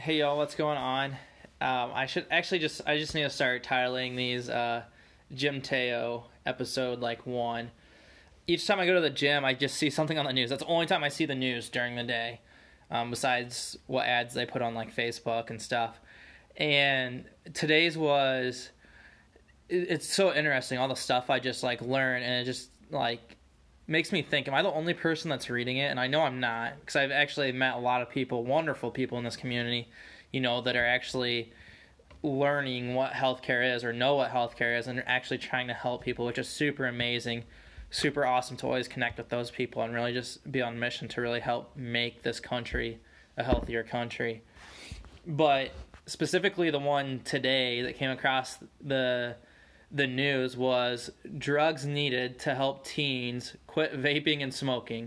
Hey y'all, what's going on? I just need to start titling these Jim Teo episode like one. Each time I go to the gym, I just see something on the news. That's the only time I see the news during the day, besides what ads they put on like Facebook and stuff. And today's was, it's so interesting, all the stuff I just like learn, and it just like makes me think, am I the only person that's reading it? And I know I'm not, because I've actually met a lot of people, wonderful people in this community, that are actually learning what healthcare is or know what healthcare is and are actually trying to help people, which is super amazing, super awesome to always connect with those people and really just be on mission to really help make this country a healthier country. But specifically the one today that came across the news was drugs needed to help teens quit vaping and smoking.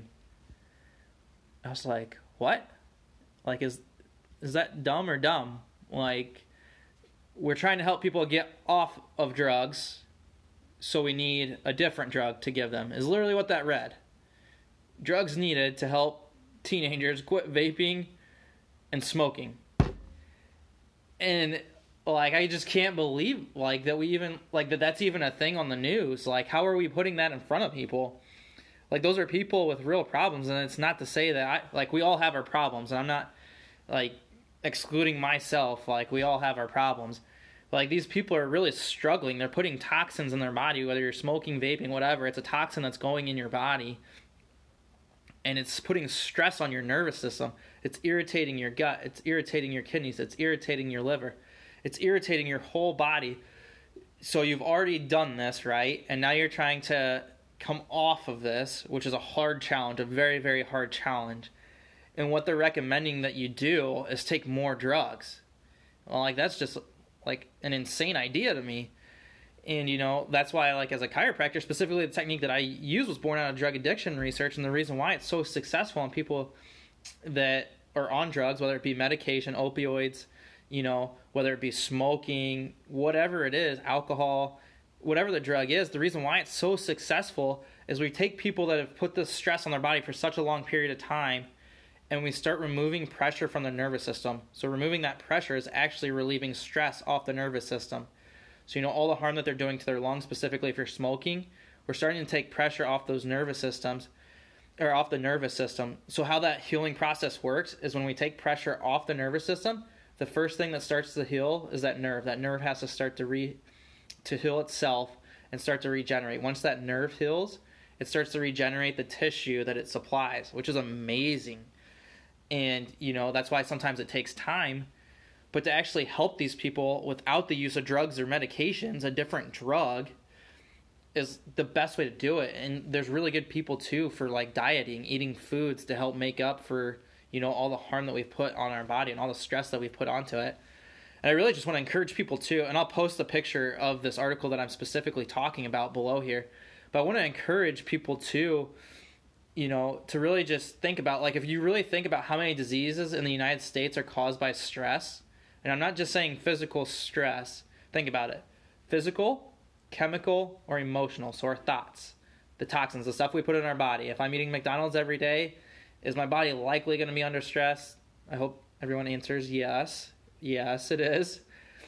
I was like, what? Like, is that dumb or dumb? Like, we're trying to help people get off of drugs, so we need a different drug to give them, is literally what that read. Drugs needed to help teenagers quit vaping and smoking. And like, I just can't believe like that we even like that's even a thing on the news. Like, how are we putting that in front of people? Like, those are people with real problems, and it's not to say that we all have our problems, and I'm not like excluding myself. Like, we all have our problems. But, like, these people are really struggling. They're putting toxins in their body, whether you're smoking, vaping, whatever. It's a toxin that's going in your body, and it's putting stress on your nervous system. It's irritating your gut. It's irritating your kidneys. It's irritating your liver. It's irritating your whole body. So you've already done this, right? And now you're trying to come off of this, which is a hard challenge, a very, very hard challenge. And what they're recommending that you do is take more drugs. Well, like, that's just like an insane idea to me. And, that's why, like, as a chiropractor, specifically the technique that I use was born out of drug addiction research, and the reason why it's so successful in people that are on drugs, whether it be medication, opioids, whether it be smoking, whatever it is, alcohol, whatever the drug is, the reason why it's so successful is we take people that have put this stress on their body for such a long period of time, and we start removing pressure from the nervous system. So removing that pressure is actually relieving stress off the nervous system. So, all the harm that they're doing to their lungs, specifically if you're smoking, we're starting to take pressure off those nervous systems, or off the nervous system. So how that healing process works is when we take pressure off the nervous system, the first thing that starts to heal is that nerve. That nerve has to start to heal itself and start to regenerate. Once that nerve heals, it starts to regenerate the tissue that it supplies, which is amazing. And, that's why sometimes it takes time. But to actually help these people without the use of drugs or medications, a different drug is the best way to do it. And there's really good people, too, for, like, dieting, eating foods to help make up for, all the harm that we've put on our body and all the stress that we've put onto it. And I really just want to encourage people, too, and I'll post a picture of this article that I'm specifically talking about below here. But I want to encourage people, too, to really just think about, like, if you really think about how many diseases in the United States are caused by stress, and I'm not just saying physical stress, think about it. Physical, chemical, or emotional, so our thoughts, the toxins, the stuff we put in our body. If I'm eating McDonald's every day, is my body likely going to be under stress? I hope everyone answers yes. Yes, it is.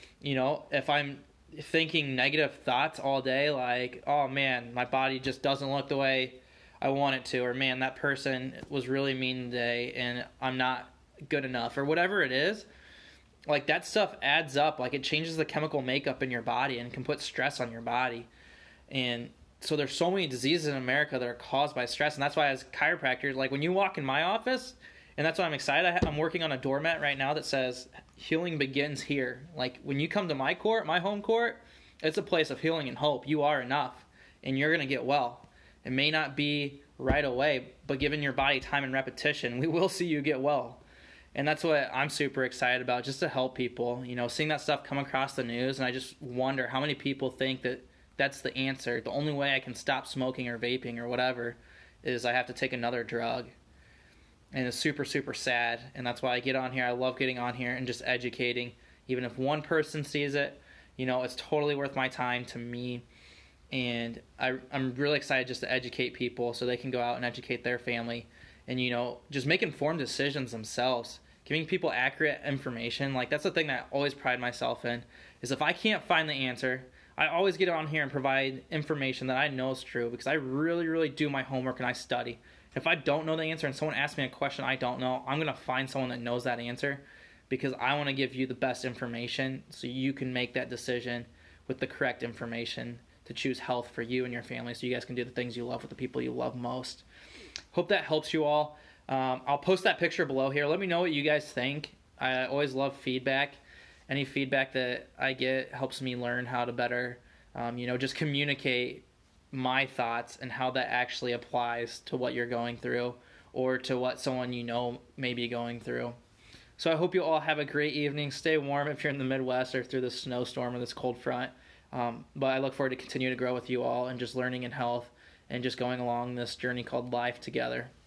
If I'm thinking negative thoughts all day, like, oh man, my body just doesn't look the way I want it to, or man, that person was really mean today and I'm not good enough, or whatever it is, like, that stuff adds up. Like, it changes the chemical makeup in your body and can put stress on your body. And so there's so many diseases in America that are caused by stress, and that's why as chiropractors, like, when you walk in my office, and that's why I'm excited, I'm working on a doormat right now that says healing begins here. Like, when you come to my court, my home court, it's a place of healing and hope. You are enough, and you're going to get well. It may not be right away, but given your body time and repetition, we will see you get well. And that's what I'm super excited about, just to help people, seeing that stuff come across the news. And I just wonder how many people think that that's the answer. The only way I can stop smoking or vaping or whatever is I have to take another drug. And it's super, super sad. And that's why I get on here. I love getting on here and just educating. Even if one person sees it, it's totally worth my time to me. And I'm really excited just to educate people so they can go out and educate their family and, just make informed decisions themselves. giving people accurate information. Like, that's the thing that I always pride myself in, is if I can't find the answer, I always get on here and provide information that I know is true, because I really, really do my homework and I study. If I don't know the answer and someone asks me a question I don't know, I'm going to find someone that knows that answer, because I want to give you the best information so you can make that decision with the correct information to choose health for you and your family, so you guys can do the things you love with the people you love most. Hope that helps you all. I'll post that picture below here. Let me know what you guys think. I always love feedback. Any feedback that I get helps me learn how to better, just communicate my thoughts and how that actually applies to what you're going through or to what someone you know may be going through. So I hope you all have a great evening. Stay warm if you're in the Midwest or through this snowstorm or this cold front. But I look forward to continue to grow with you all and just learning in health and just going along this journey called life together.